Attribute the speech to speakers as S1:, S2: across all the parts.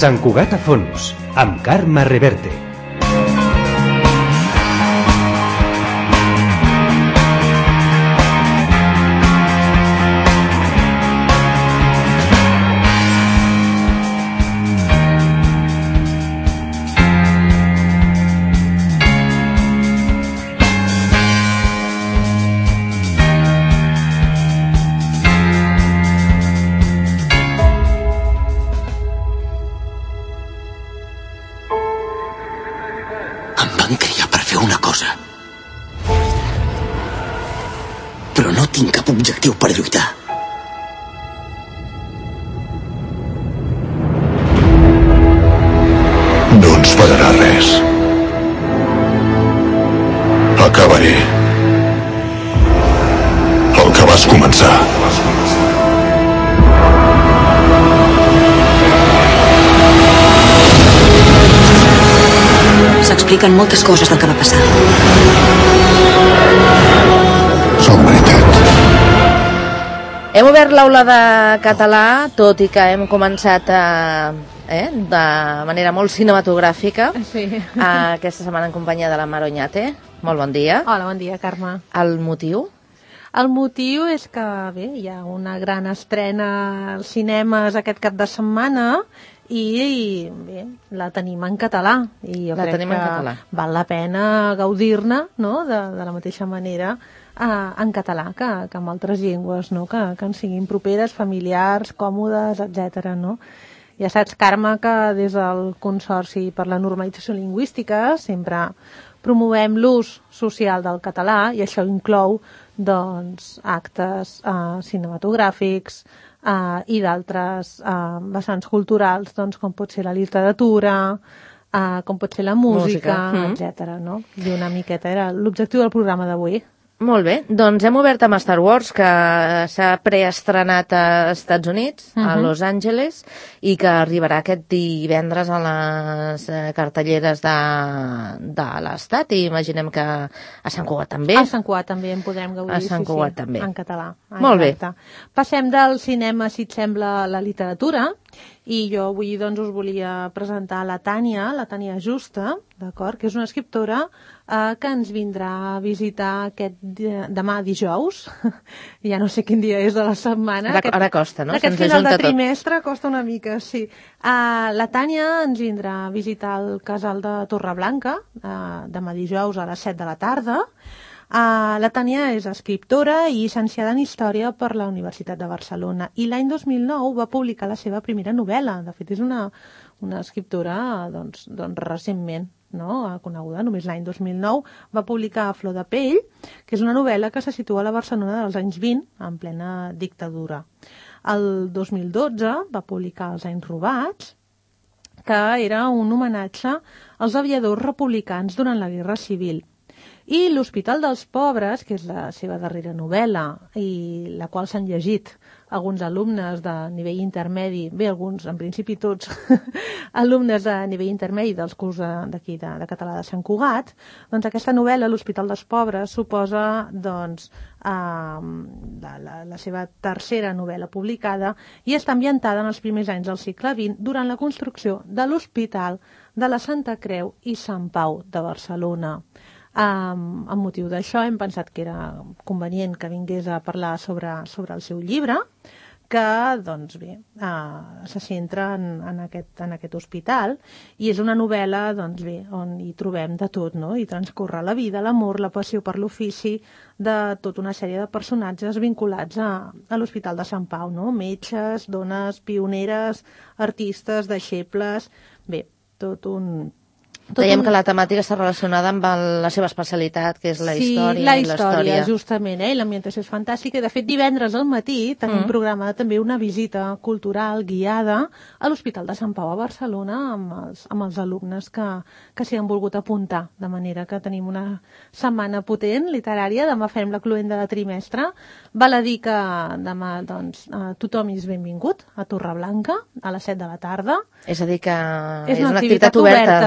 S1: Sant Cugat a fons, amb Carme Reverte.
S2: Per lluitar.
S3: No ens farà res. Acabaré el que vas començar.
S4: S'expliquen moltes coses del que va passar.
S3: Són veritat.
S5: Hem obert l'aula de català, tot i que hem començat de manera molt cinematogràfica.
S6: Sí.
S5: Aquesta setmana en companyia de la Mar Oñate. Molt bon dia.
S6: Hola, bon dia, Carme.
S5: El motiu?
S6: El motiu és que, bé, hi ha una gran estrena als cinemes aquest cap de setmana i bé, la tenim en català. I jo crec que val la pena gaudir-ne, no?, de la mateixa manera en català que en altres llengües, no?, que ens siguin properes, familiars, còmodes, etc. no? Ja saps, Carme, que des del Consorci per la Normalització Lingüística sempre promovem l'ús social del català i això inclou, doncs, actes cinematogràfics i d'altres vessants culturals, doncs, com pot ser la literatura, com pot ser la música. etc. no? I una miqueta era l'objectiu del programa d'avui.
S5: Molt bé, doncs hem obert amb Star Wars, que s'ha preestrenat a Estats Units, a Los Angeles, i que arribarà aquest divendres a les cartelleres de l'Estat, i imaginem que a Sant Cugat també.
S6: A Sant Cugat també en podrem gaudir,
S5: a Sant Cugat també.
S6: En català.
S5: Molt bé.
S6: Passem del cinema, si et sembla, a la literatura, i jo avui doncs us volia presentar la Tània Justa, d'acord, que és una escriptora que ens vindrà a visitar demà dijous, ja no sé quin dia és de la setmana.
S5: Ara costa, no?
S6: Aquest final de trimestre costa una mica, sí. La Tània ens vindrà a visitar el casal de Torreblanca, demà dijous a les 7 de la tarda. La Tània és escriptora i llicenciada en Història per la Universitat de Barcelona i l'any 2009 va publicar la seva primera novel·la. De fet, és una escriptora doncs recentment, no?, coneguda. Només l'any 2009 va publicar Flor de pell, que és una novel·la que se situa a la Barcelona dels anys 20, en plena dictadura. El 2012 va publicar Els anys robats, que era un homenatge als aviadors republicans durant la Guerra Civil. I L'Hospital dels Pobres, que és la seva darrera novel·la, i la qual s'han llegit alguns alumnes de nivell intermedi, bé, alguns, en principi tots, alumnes de nivell intermedi dels curs d'aquí de català de Sant Cugat, doncs aquesta novel·la, L'Hospital dels Pobres, suposa doncs la seva tercera novel·la publicada i està ambientada en els primers anys del segle XX durant la construcció de l'Hospital de la Santa Creu i Sant Pau de Barcelona. Amb motiu d'això hem pensat que era convenient que vingués a parlar sobre el seu llibre, que doncs bé, se centra en aquest hospital i és una novel·la doncs bé, on hi trobem de tot, no? Hi transcorre la vida, l'amor, la passió per l'ofici de tota una sèrie de personatges vinculats a l'Hospital de Sant Pau, no? Metges, dones, pioneres, artistes, deixebles, bé, tot un...
S5: Dèiem que la temàtica està relacionada amb la seva especialitat, que és la història.
S6: Sí, la història, justament, i l'ambientació és fantàstica. De fet, divendres al matí tenim programada també una visita cultural guiada a l'Hospital de Sant Pau a Barcelona amb els alumnes que s'hi han volgut apuntar. De manera que tenim una setmana potent, literària. Demà farem la cloenda de trimestre. Val a dir que demà doncs, tothom és benvingut a Torreblanca a les 7 de la tarda.
S5: És a dir, que és una activitat oberta.
S6: Sí,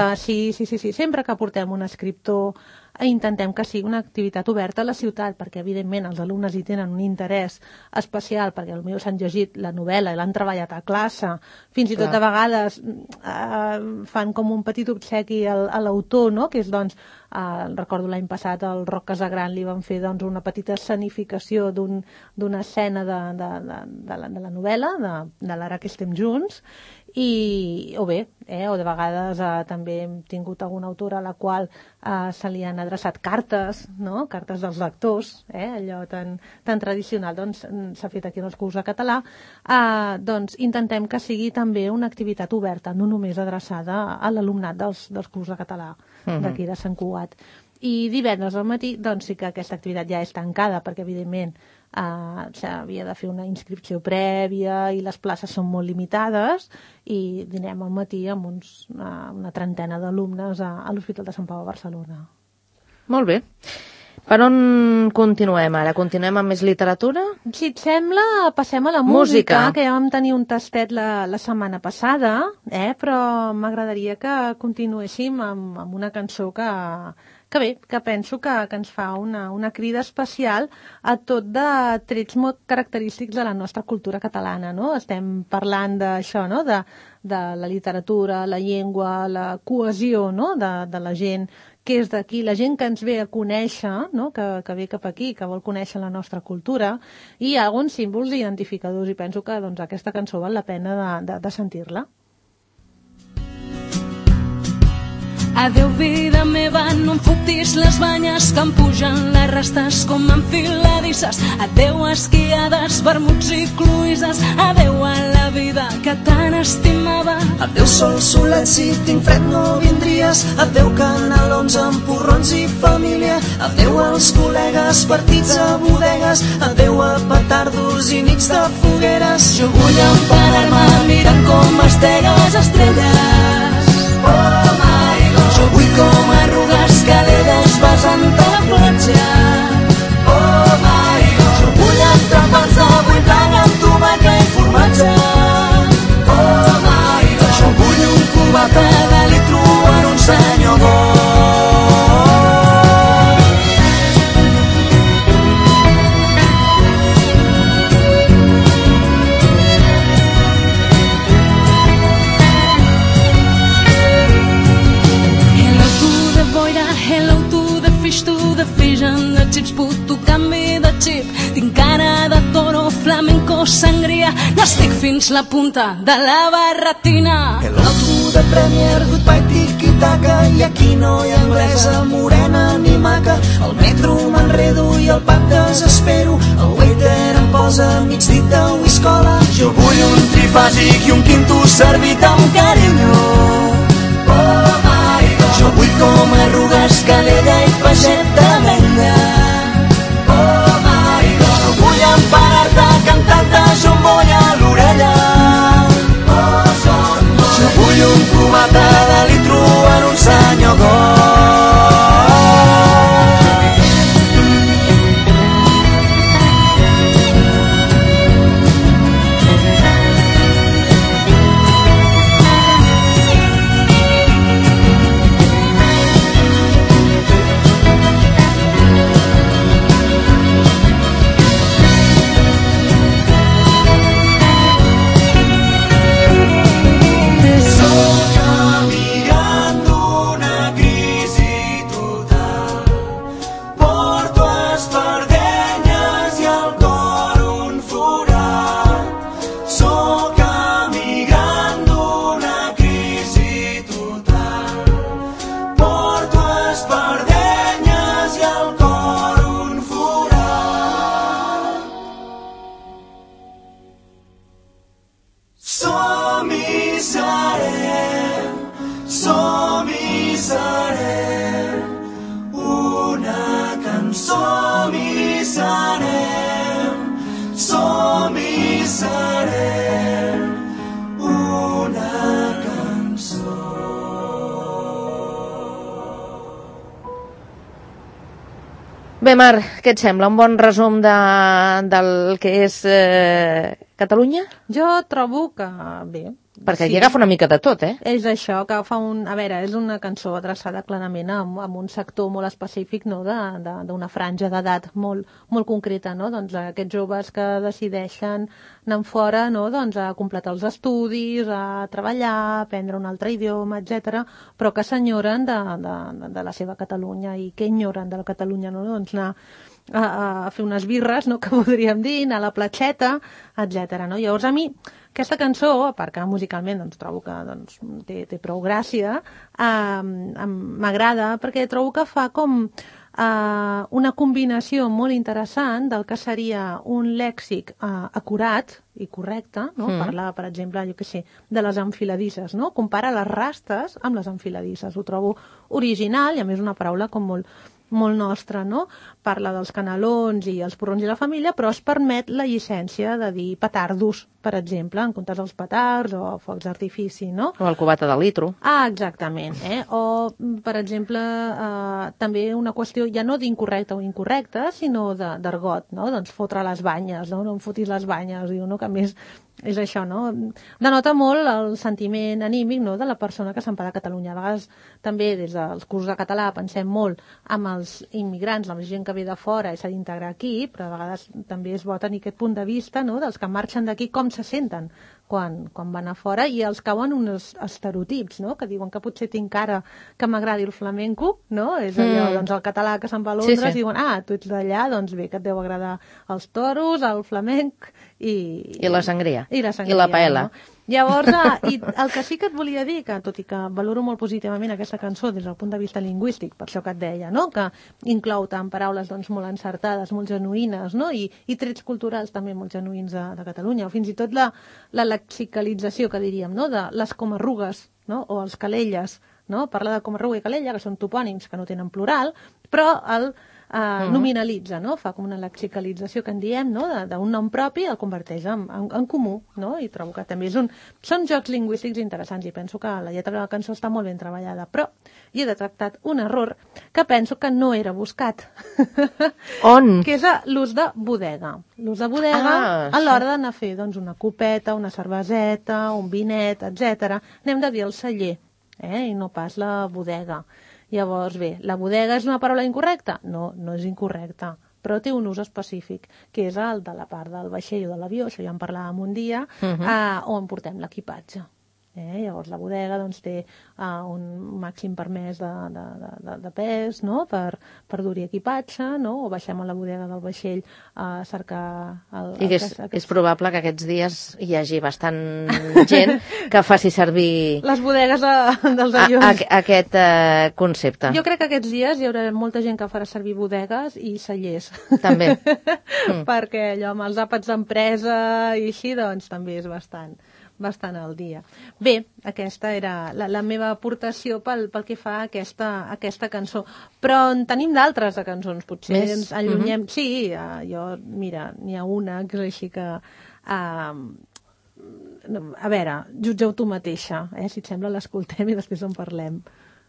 S6: Sí. Sempre que portem un escriptor intentem que sigui una activitat oberta a la ciutat, perquè evidentment els alumnes hi tenen un interès especial, perquè potser s'han llegit la novel·la i l'han treballat a classe, fins i tot a vegades fan com un petit obsequi a l'autor, no? Que és, doncs, recordo l'any passat al Roc Casagran li van fer, doncs, una petita escenificació d'una escena de la novel·la, de l'Ara que estem junts, o de vegades també hem tingut alguna autora a la qual se li han adreçat cartes, no? Cartes dels lectors, allò tan tradicional, doncs s'ha fet aquí en els curs de català. Doncs intentem que sigui també una activitat oberta, no només adreçada a l'alumnat dels curs de català d'aquí de Sant Cugat. I divendres al matí, doncs sí que aquesta activitat ja és tancada, perquè evidentment s'havia de fer una inscripció prèvia i les places són molt limitades, i dinem al matí amb una trentena d'alumnes a l'Hospital de Sant Pau a Barcelona.
S5: Molt bé. Per on continuem ara? Continuem amb més literatura?
S6: Si et sembla, passem a la música, que ja vam tenir un tastet la setmana passada, però m'agradaria que continuéssim amb una cançó que penso que ens fa una crida especial a tot de trets molt característics de la nostra cultura catalana, no? Estem parlant d'això, no? De la literatura, la llengua, la cohesió, no? De la gent que és d'aquí, la gent que ens ve a conèixer, no? Que ve cap aquí, que vol conèixer la nostra cultura, i hi ha alguns símbols identificadors, i penso que doncs, aquesta cançó val la pena de sentir-la.
S7: Adéu, vida meva, no em fotis les banyes que em pugen les restes com enfiladisses. Adéu, esquiades, vermuts i cloïsses. Adéu a la vida que tant estimava.
S8: Adéu, sol solet, si tinc fred no vindries. Adéu, canelons amb porrons i família. Adéu als col·legues partits a bodegues. Adéu a petardos i nits de fogueres. Jo vull emparar-me mirant com estegues estrelles. Oh my God. Jo vull com arrugues calelles besant a la platja. Oh my God. Jo vull entrepans de buit blanc amb tomata i formatge. Oh my God. Jo vull un cubata de litro en un senyor bo. Chips, puto canvi de xip. Tinc cara de toro, flamenco, sangria. N'estic fins la punta de la barretina. Hello to the premier, goodbye, tiki-taka. I aquí no hi ha anglesa, morena ni maca. Al metro m'enredo i al pub desespero. El waiter em posa mig dit de whiscola. Jo vull un trifàsic i un quinto servit amb carinyo. Oh my God. Jo vull com arrugues, calella i peixet de venda. Vull emparar-te cantant-te xombolla a l'orella. Jo vull un cubata de litro en un senyor gos.
S5: Bé, Mar, què et sembla? Un bon resum del que és Catalunya?
S6: Jo trobo que, bé,
S5: Perquè aquí agafa una mica de tot,
S6: És això, que fa a veure, és una cançó adreçada clarament amb un sector molt específic, no?, d'una franja d'edat molt concreta, no?, doncs aquests joves que decideixen anar fora, no?, doncs a completar els estudis, a treballar, a aprendre un altre idioma, etc, però que s'enyoren de la seva Catalunya. I què enyoren de la Catalunya, no?, doncs anar a fer unes birres, no?, que podríem dir, anar a la platxeta, etc, no? Llavors a mi aquesta cançó, a part que musicalment doncs, trobo que doncs, té prou gràcia, m'agrada perquè trobo que fa com una combinació molt interessant del que seria un lèxic acurat i correcte, no? Parla, per exemple, jo què sé, de les enfiladisses, no? Compara les rastes amb les enfiladisses. Ho trobo original i a més una paraula com molt nostra, no? Parla dels canelons i els porrons i la família, però es permet la llicència de dir petardos, per exemple, en comptes dels petards o focs d'artifici, no?
S5: O el cubata de litro.
S6: Exactament. O, per exemple, també una qüestió ja no d'incorrecte o incorrecte, sinó d'argot, no? Doncs fotre les banyes, no? No em fotis les banyes, diu, no? Que a més és això, no? Denota molt el sentiment anímic, no?, de la persona que se'n va de Catalunya. A vegades també des dels cursos de català pensem molt amb els immigrants, la gent que ve de fora i s'ha d'integrar aquí, però a vegades també és bo tenir aquest punt de vista, no?, dels que marxen d'aquí, com se senten quan van a fora, i els cauen uns estereotips, no?, que diuen que potser tinc cara que m'agradi el flamenco, no? És allò, doncs el català que se'n va a Londres, diuen, tu ets d'allà, doncs bé, que et deu agradar els toros, el flamenc i
S5: la sangria.
S6: I
S5: la paella.
S6: No? Llavors, el que sí que et volia dir, que tot i que valoro molt positivament aquesta cançó des del punt de vista lingüístic, per això que et deia, no?, que inclou tant paraules doncs, molt encertades, molt genuïnes, no?, i trets culturals també molt genuïns de Catalunya, o fins i tot la lexicalització, que diríem, no?, de les comarrugues, no?, o els calelles, no?, parla de comarruga i calella, que són topònims que no tenen plural, però el nominalitza, no?, fa com una lexicalització que en diem, no?, d'un nom propi, el converteix en comú, no?, i trobo que també són jocs lingüístics interessants, i penso que la lletra de la cançó està molt ben treballada, però hi he detectat un error que penso que no era buscat.
S5: On?
S6: Que és l'ús de bodega. L'ús de bodega a l'hora d'anar a fer doncs, una copeta, una cerveseta, un vinet, etc. Anem de dir el celler, i no pas la bodega. Llavors, bé, la bodega és una paraula incorrecta? No, no és incorrecta, però té un ús específic, que és el de la part del vaixell o de l'avió, això ja en parlàvem un dia, on portem l'equipatge. Llavors la bodega doncs, té un màxim permès de pes, no?, per dur-hi equipatge, no?, o baixem a la bodega del vaixell a cercar...
S5: I és probable que aquests dies hi hagi bastant gent que faci servir...
S6: les bodegues dels avions.
S5: Aquest concepte.
S6: Jo crec que aquests dies hi haurà molta gent que farà servir bodegues i cellers.
S5: També.
S6: Perquè allò amb els àpats d'empresa i així, doncs també és bastant al dia. Bé, aquesta era la meva aportació pel que fa a aquesta cançó. Però en tenim d'altres de cançons, potser ens allunyem... Sí, mira, n'hi ha una que és així que... a veure, jutgeu tu mateixa, si et sembla l'escoltem i després en parlem.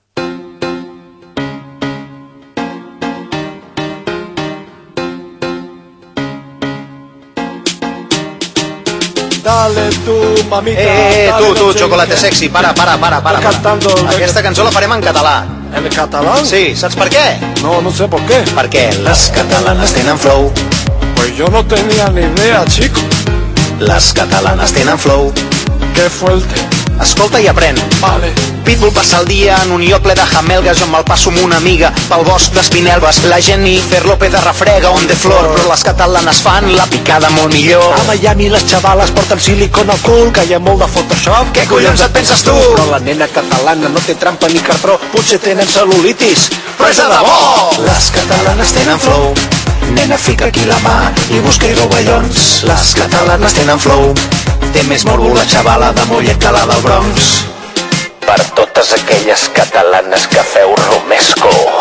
S9: Dale tu, mamita.
S10: Tu, chocolate sexy, para. Aquesta cançó la farem en català.
S9: ¿En catalán?
S10: Sí, saps per què?
S9: No sé por qué.
S10: Perquè les catalanes tenen flow.
S9: Pues yo no tenía ni idea, chico.
S10: Les catalanes tenen flow.
S9: Qué fuerte.
S10: Escolta i aprèn.
S9: Vale.
S10: Pitbull passa el dia en un lloc ple de jamelgues, jo me'l passo amb una amiga pel bosc d'Espinelves. La Jennifer López refrega on de flor, però les catalanes fan la picada molt millor.
S9: A Miami les xavales porten silicon al cul, que hi ha molt de Photoshop.
S10: Què collons et penses tu?
S9: Però la nena catalana no té trampa ni cartró, potser tenen cel·lulitis,
S10: però és de debò! Les catalanes tenen flow. Nena, fica aquí la mà i busca rovellons. Les catalanes tenen flow. Té més morbo la xavala de Mollet que la del Bronx. Per totes aquelles catalanes que feu romesco,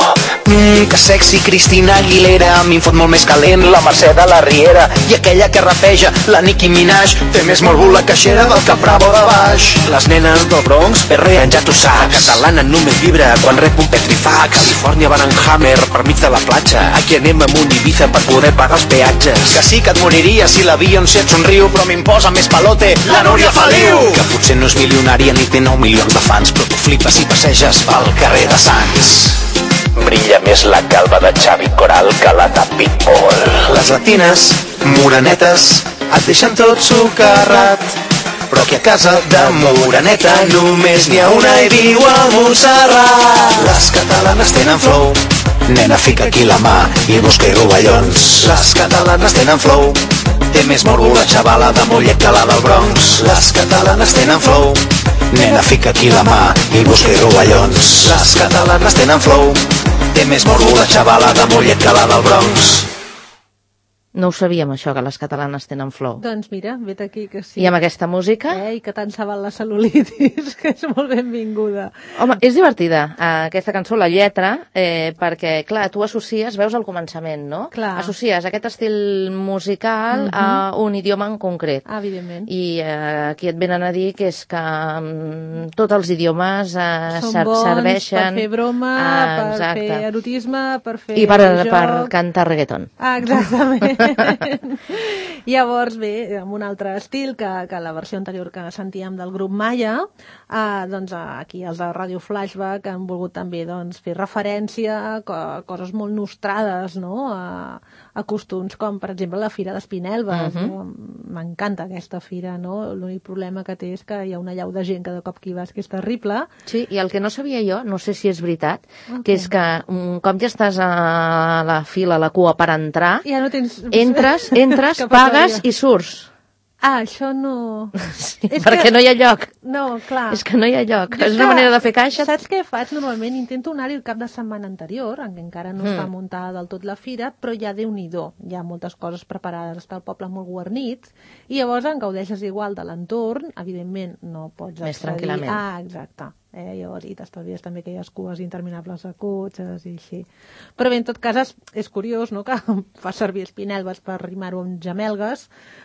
S10: Que sexy Cristina Aguilera, a mi em fot molt més calent la Mercè de la Riera. I aquella que rapeja, la Nicki Minaj, té més morbo la caixera del que Bravo de baix. Les nenes del Bronx perreen, ja tu saps. Catalana només vibra quan rep un petrifax. Califòrnia van en Hammer per mig de la platja. Aquí anem amb un Ibiza per poder pagar els peatges. Que sí que et moriries si la Beyoncé et somriu, però m'imposa més palote la Núria Feliu. Que potser no és milionària ni té 9 milions de fans, però tu flipes i passeges pel carrer de Sants. Brilla més la calva de Xavi Coral que la de Pitbull. Les latines, morenetes, et deixen tot socarrat. Però aquí a casa de Moreneta només n'hi ha una i viu a Montserrat. Les catalanes tenen flow, nena, fica aquí la mà i busca rovellons. Les catalanes tenen flow, té més morbo la xavala de Mollet que la del Bronx. Les catalanes tenen flow, nena, fica aquí la mà i busca rovellons. Les catalanes tenen flow, té més morbo la xavala de Mollet que la del Bronx.
S5: No ho sabíem, això, que les catalanes tenen flow.
S6: Doncs mira, vet aquí que sí.
S5: I amb aquesta música?
S6: I que tant se val la cel·lulitis, que és molt benvinguda.
S5: Home, és divertida, aquesta cançó, la lletra, perquè, clar, tu associes, veus al començament, no?
S6: Clar.
S5: Associes aquest estil musical a un idioma en concret.
S6: Evidentment.
S5: I aquí et venen a dir que és que tots els idiomes
S6: són bons
S5: serveixen...
S6: per fer broma, per fer erotisme, per fer
S5: i per cantar reggaeton.
S6: Exactament. Llavors, bé, amb un altre estil que la versió anterior que sentíem del grup Maya, doncs aquí els de Radio Flashback han volgut també doncs, fer referència a coses molt nostrades, no? A costums com, per exemple, la Fira d'Espinelves. No? M'encanta aquesta fira, no? L'únic problema que té és que hi ha una llau de gent cada cop que hi vas que és terrible.
S5: Sí, i el que no sabia jo, no sé si és veritat, que és que com ja estàs a la fila, a la cua per entrar,
S6: ja no tens...
S5: entres, pagues i surts.
S6: Això no...
S5: Sí, perquè no hi ha lloc.
S6: No, clar.
S5: És que no hi ha lloc. És una manera de fer caixa.
S6: Saps què faig? Normalment intento anar-hi el cap de setmana anterior, en què encara no està muntada del tot la fira, però ja Déu-n'hi-do. Hi ha moltes coses preparades, està el poble molt guarnit, i llavors en gaudeixes igual de l'entorn, evidentment no pots
S5: més tranquil·lament.
S6: Exacte. Llavors, i t'estalvies també aquelles cues interminables de cotxes i així. Però bé, en tot cas, és curiós, no?, que fa servir Espinelves per rimar-ho amb gemelgues,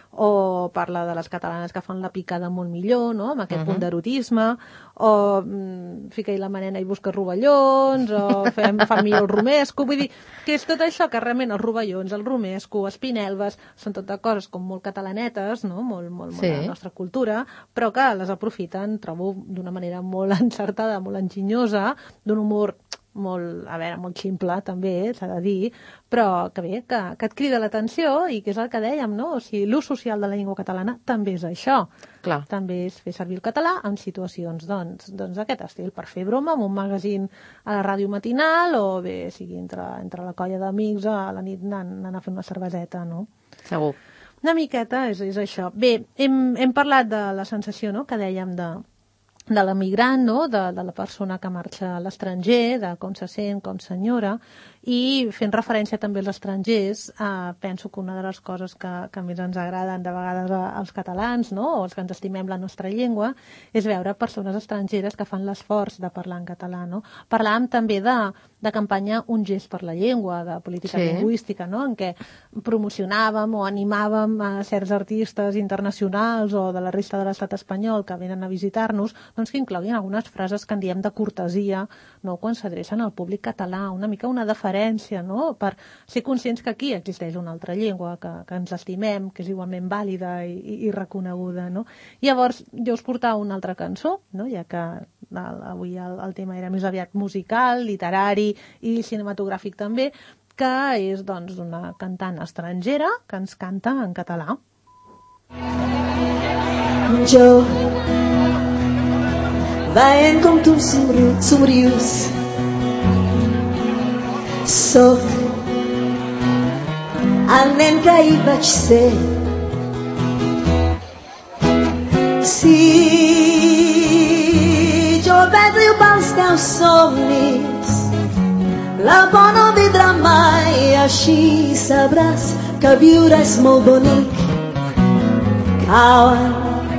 S6: o parla de les catalanes que fan la picada molt millor, no?, amb aquest punt d'erotisme, o fica-hi la manena i busca rovellons, o fa millor el romesco. Vull dir que és tot això, que realment els rovellons, el romesco, Espinelves, són totes coses com molt catalanetes, no?, molt de la nostra cultura, però que les aprofiten, trobo, d'una manera molt encertada, molt enginyosa, d'un humor molt, a veure, molt ximple també, s'ha de dir, però que bé, que et crida l'atenció i que és el que dèiem, no? O sigui, l'ús social de la llengua catalana també és això.
S5: Clar.
S6: També és fer servir el català en situacions, doncs d'aquest estil, per fer broma amb un magazín a la ràdio matinal o bé, sigui entre la colla d'amics a la nit anant a fer una cerveseta, no?
S5: Segur.
S6: Una miqueta és això. Bé, hem parlat de la sensació, no?, que dèiem de l'emigrant, no?, de la persona que marxa a l'estranger, de com se sent, com s'enyora, i fent referència també als estrangers, penso que una de les coses que més ens agraden de vegades als catalans, no?, o els que ens estimem la nostra llengua, és veure persones estrangeres que fan l'esforç de parlar en català, no? Parlàvem també de campanya Un gest per la llengua, de política lingüística, no?, en què promocionàvem o animàvem a certs artistes internacionals o de la resta de l'estat espanyol que venen a visitar-nos, doncs que incloguin algunes frases que en diem de cortesia, no?, quan s'adrecen al públic català, una mica una deferència, no?, per ser conscients que aquí existeix una altra llengua, que ens estimem, que és igualment vàlida i reconeguda, no? Llavors, jo us portava una altra cançó, no?, ja que avui el tema era més aviat musical, literari i cinematogràfic també, que és, doncs, d'una cantant estrangera que ens canta en català.
S11: Jo veient com tu somrius sóc el nen que ahir vaig ser. Si jo vetllo pels teus somnis, la por no vindrà mai, així sabràs que viure és molt bonic. Cauen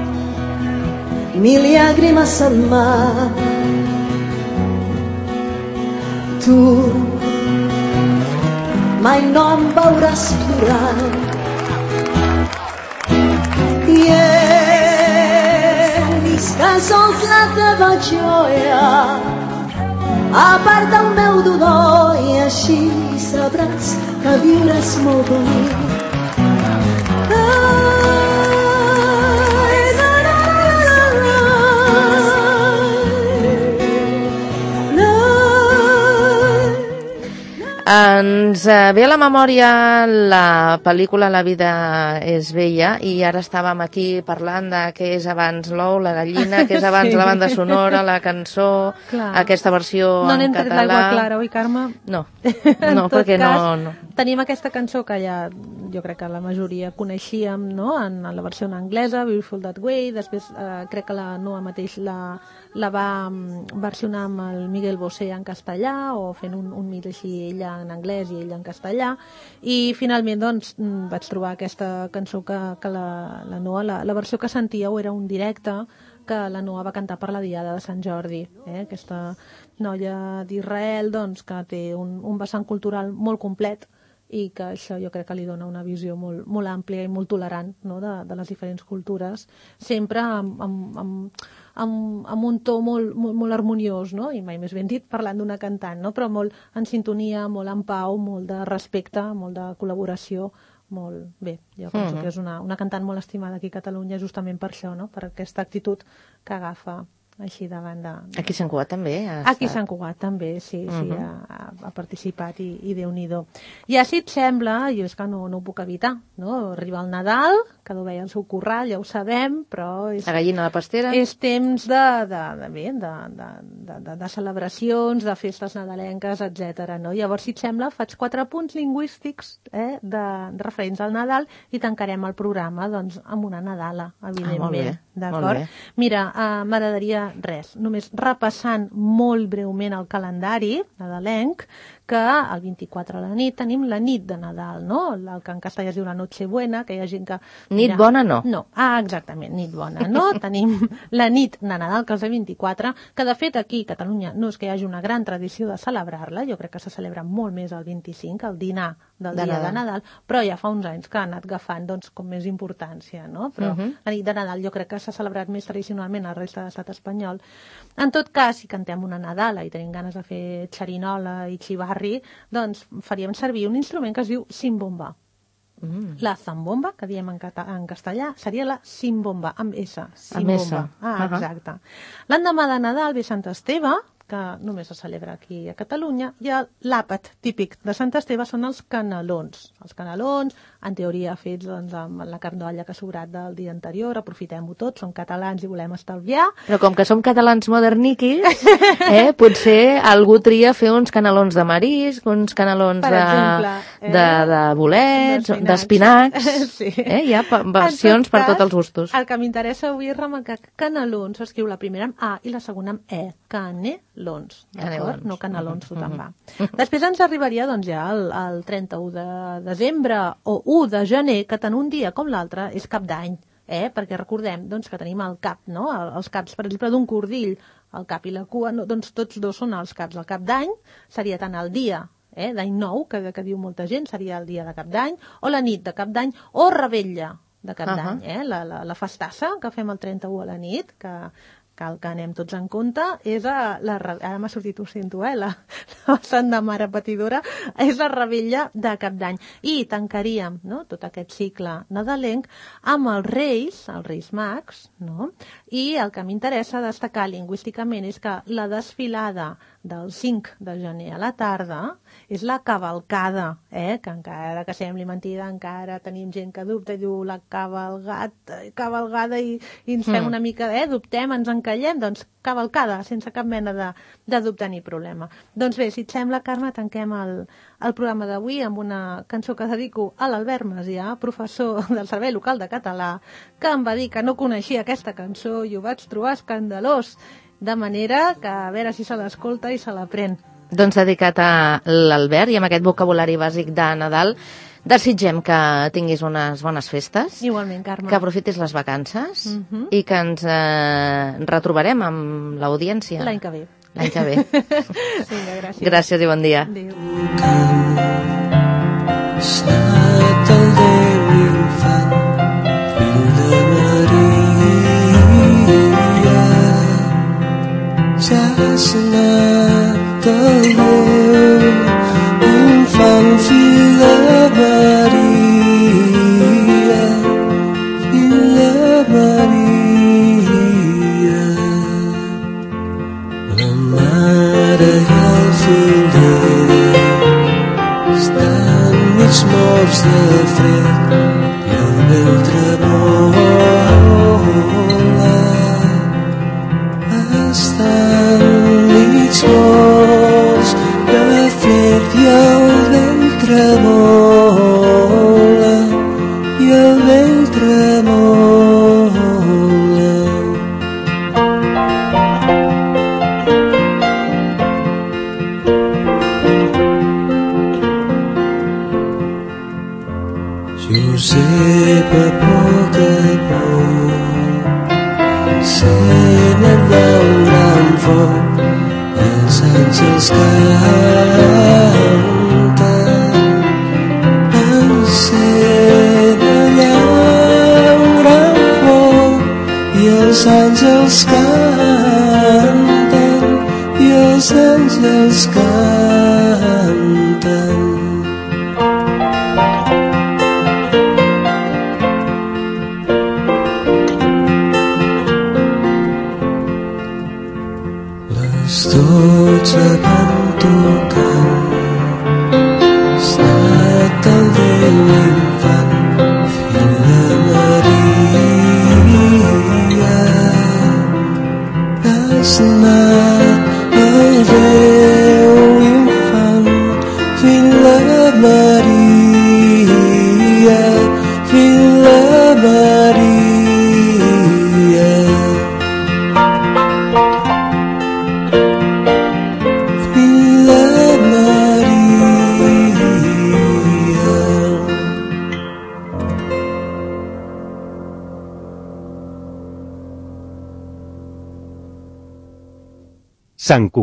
S11: mil llàgrimes al mar, tu mai no em veuràs plorar. I ells que sols la teva joia, a part del meu dolor, i així sabràs que viuràs molt bonic.
S5: Ens ve a la memòria la pel·lícula La vida és bella i ara estàvem aquí parlant de què és abans l'ou, la gallina, què és abans la banda sonora, la cançó, aquesta versió en català.
S6: No n'hem tret l'aigua clara, oi, Carme?
S5: No, perquè no.
S6: Tenim aquesta cançó que ja jo crec que la majoria coneixíem, no?, en la versió anglesa, Beautiful That Way, després crec que la Noa mateix la va versionar amb el Miguel Bosé en castellà, o fent un mig així, ella en anglès i ella en castellà, i finalment doncs vaig trobar aquesta cançó que la Noa, la versió que sentíeu era un directe que la Noa va cantar per la Diada de Sant Jordi, aquesta noia d'Israel doncs, que té un vessant cultural molt complet i que això jo crec que li dona una visió molt àmplia i molt tolerant, no?, de les diferents cultures, sempre amb un to molt harmoniós, no?, i mai més ben dit parlant d'una cantant, no?, però molt en sintonia, molt en pau, molt de respecte, molt de col·laboració, molt bé. Jo penso que és una cantant molt estimada aquí a Catalunya justament per això, no?, per aquesta actitud que agafa així davant de...
S5: Aquí a Sant Cugat també?
S6: Aquí a Sant Cugat també, sí, ha participat i Déu-n'hi-do. I si et sembla, jo és que no ho puc evitar, no? Arriba el Nadal, cada ovella al seu corral, ja ho sabem, però...
S5: La gallina a la pastera.
S6: És temps de celebracions, de festes nadalenques, etc. No? Llavors, si et sembla, faig 4 punts lingüístics referents al Nadal i tancarem el programa doncs, amb una Nadala, evidentment.
S5: Molt bé.
S6: D'acord? Mira, m'agradaria res, només repassant molt breument el calendari nadalenc, que el 24 a la nit tenim la nit de Nadal, no? El que en castellà es diu la Nochebuena, que hi ha gent que...
S5: Nit bona no.
S6: No, exactament, nit bona no. Tenim la nit de Nadal, que és el 24, que de fet aquí a Catalunya no és que hi hagi una gran tradició de celebrar-la, jo crec que se celebra molt més el 25, el dinar del dia de Nadal, però ja fa uns anys que ha anat agafant doncs, com més importància, no? Però la nit de Nadal jo crec que s'ha celebrat més tradicionalment al resta de l'estat espanyol. En tot cas, si cantem una Nadala i tenim ganes de fer xerinola i xivarri, doncs faríem servir un instrument que es diu simbomba. La zambomba, que diem en castellà, seria la simbomba, amb S. Simbomba. Exacte. L'endemà de Nadal ve Sant Esteve, que només se celebra aquí a Catalunya, i l'àpat típic de Sant Esteve són els canelons. Els canelons, en teoria fets doncs, amb la carn d'olla que ha sobrat del dia anterior, aprofitem-ho tot, som catalans i volem estalviar.
S5: Però com que som catalans moderniquis, potser algú tria fer uns canelons de marisc, uns canelons de bolets, d'espinacs, hi ha versions per tots els gustos.
S6: El que m'interessa avui és remarcar que canelons s'escriu la primera amb A i la segona amb E, canelons, d'acord? No canelons, tu te'n va. Després ens arribaria doncs, ja el 31 de desembre o 1 de gener, que tant un dia com l'altre és cap d'any, perquè recordem doncs, que tenim el cap, no? Els caps, per exemple, d'un cordill, el cap i la cua, no? Doncs tots dos són els caps. El cap d'any seria tant el dia d'any nou, que diu molta gent, seria el dia de cap d'any, o la nit de cap d'any, o revetlla de cap d'any, la festassa que fem el 31 a la nit, que cal que anem tots en compte, és ara m'ha sortit, ho sento, la sant de mare patidora, és la revetlla de cap d'any. I tancaríem tot aquest cicle nadalenc amb els Reis Mags, no? I el que m'interessa destacar lingüísticament és que la desfilada del 5 de gener a la tarda és la cavalcada, que encara que sembli mentida, encara tenim gent que dubta i diu la cavalgada i ens fem una mica, dubtem, ens encallem, doncs cavalcada, sense cap mena de dubte ni problema. Doncs bé, si et sembla, Carme, tanquem el programa d'avui amb una cançó que dedico a l'Albert Macià, professor del Servei Local de Català, que em va dir que no coneixia aquesta cançó i ho vaig trobar escandalós, de manera que a veure si se l'escolta i se l'aprèn.
S5: Doncs dedicat a l'Albert i amb aquest vocabulari bàsic de Nadal, desitgem que tinguis unes bones festes.
S6: Igualment, Carme.
S5: Que aprofitis les vacances i que ens retrobarem amb l'audiència.
S6: L'any que ve.
S5: L'any que ve.
S6: Vinga, gràcies.
S5: Gràcies i bon dia.
S6: Adéu.
S8: Snat el Déu infant, fill de Maria. Ja has nat el Déu infant, fill de Maria, fill de Maria. La mare i el fill de Déu estan mig morts de fred i el vell tremola. Estan mig morts de fred i el vell tremola, i el vell tremola. Josep a poc encenen el gran foc, els àngels canten. Encén allà un gran foc i els àngels canten, i els àngels canten. Les 12 van tocant, Snat el Déu infant, fill de Maria. Snat el Déu infant, fill de Maria, fill de Maria.
S1: Sant Cugat.